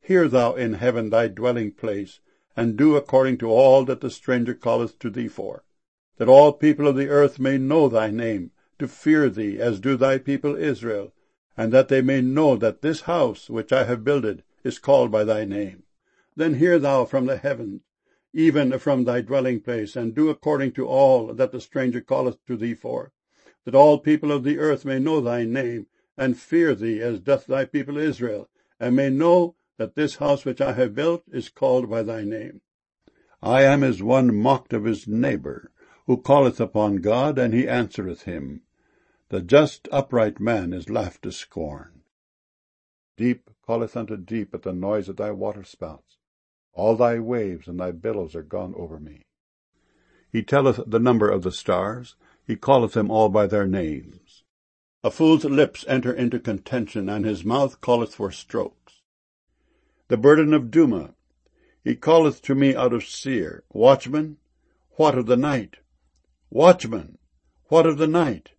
Hear thou in heaven thy dwelling place, and do according to all that the stranger calleth to thee for, that all people of the earth may know thy name, to fear thee, as do thy people Israel, and that they may know that this house which I have builded is called by thy name. Then hear thou from the heavens, even from thy dwelling place, and do according to all that the stranger calleth to thee for, that all people of the earth may know thy name, and fear thee, as doth thy people Israel, and may know that this house which I have built is called by thy name. I am as one mocked of his neighbor, who calleth upon God, and he answereth him. The just upright man is laughed to scorn. Deep calleth unto deep at the noise of thy waterspouts. All thy waves and thy billows are gone over me. He telleth the number of the stars, he calleth them all by their names. A fool's lips enter into contention, and his mouth calleth for strokes. The burden of Duma, he calleth to me out of Seir. Watchman, what of the night? Watchman, what of the night?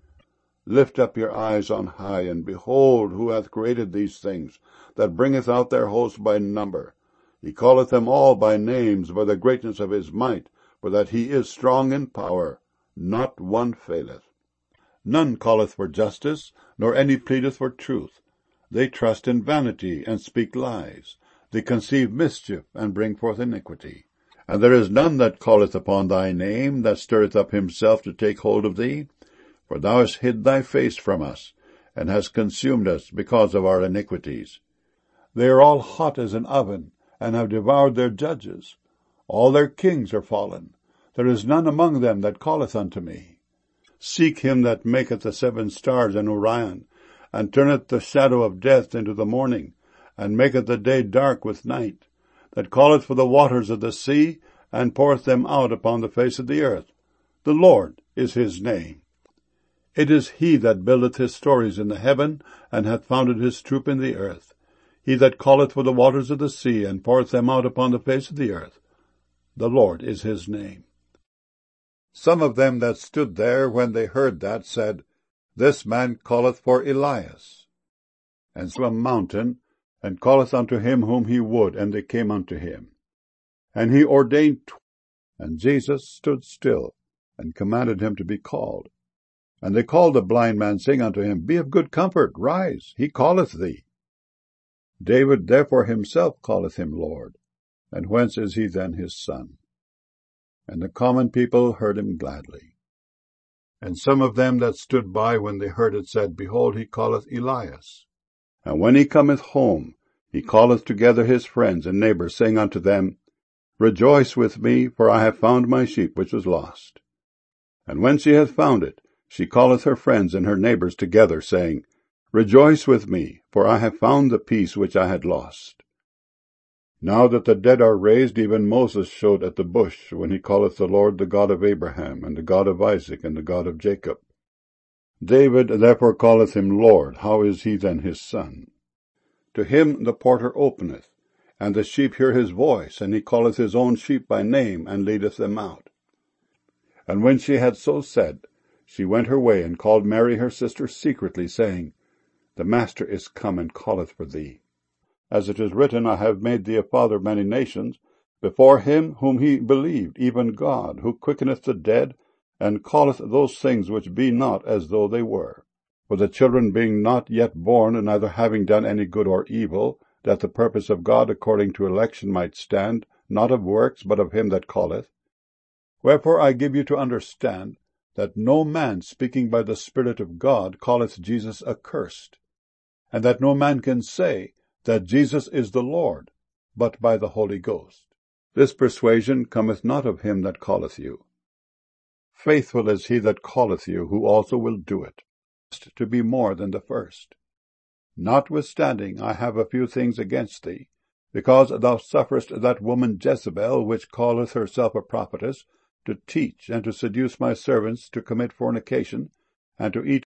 Lift up your eyes on high, and behold who hath created these things, that bringeth out their host by number. He calleth them all by names, by the greatness of his might, for that he is strong in power. Not one faileth. None calleth for justice, nor any pleadeth for truth. They trust in vanity, and speak lies. They conceive mischief, and bring forth iniquity. And there is none that calleth upon thy name, that stirreth up himself to take hold of thee. For thou hast hid thy face from us, and hast consumed us because of our iniquities. They are all hot as an oven, and have devoured their judges. All their kings are fallen. There is none among them that calleth unto me. Seek him that maketh the 7 stars and Orion, and turneth the shadow of death into the morning, and maketh the day dark with night, that calleth for the waters of the sea, and poureth them out upon the face of the earth. The Lord is his name. It is he that buildeth his stories in the heaven, and hath founded his troop in the earth. He that calleth for the waters of the sea, and poureth them out upon the face of the earth. The Lord is his name. Some of them that stood there, when they heard that, said, This man calleth for Elias. And from a mountain, and calleth unto him whom he would, and they came unto him. And he ordained, and Jesus stood still, and commanded him to be called. And they called the blind man, saying unto him, Be of good comfort, rise, he calleth thee. David therefore himself calleth him Lord. And whence is he then his son? And the common people heard him gladly. And some of them that stood by, when they heard it, said, Behold, he calleth Elias. And when he cometh home, he calleth together his friends and neighbors, saying unto them, Rejoice with me, for I have found my sheep which was lost. And when she hath found it, she calleth her friends and her neighbors together, saying, Rejoice with me, for I have found the piece which I had lost. Now that the dead are raised, even Moses showed at the bush, when he calleth the Lord the God of Abraham, and the God of Isaac, and the God of Jacob. David therefore calleth him Lord. How is he then his son? To him the porter openeth, and the sheep hear his voice, and he calleth his own sheep by name, and leadeth them out. And when she had so said, she went her way, and called Mary her sister secretly, saying, The Master is come, and calleth for thee. As it is written, I have made thee a father of many nations, before him whom he believed, even God, who quickeneth the dead, and calleth those things which be not as though they were. For the children being not yet born, and neither having done any good or evil, that the purpose of God according to election might stand, not of works, but of him that calleth. Wherefore I give you to understand, that no man speaking by the Spirit of God calleth Jesus accursed, and that no man can say that Jesus is the Lord, but by the Holy Ghost. This persuasion cometh not of him that calleth you. Faithful is he that calleth you, who also will do it, to be more than the first. Notwithstanding, I have a few things against thee, because thou sufferest that woman Jezebel, which calleth herself a prophetess, to teach and to seduce my servants to commit fornication, and to eat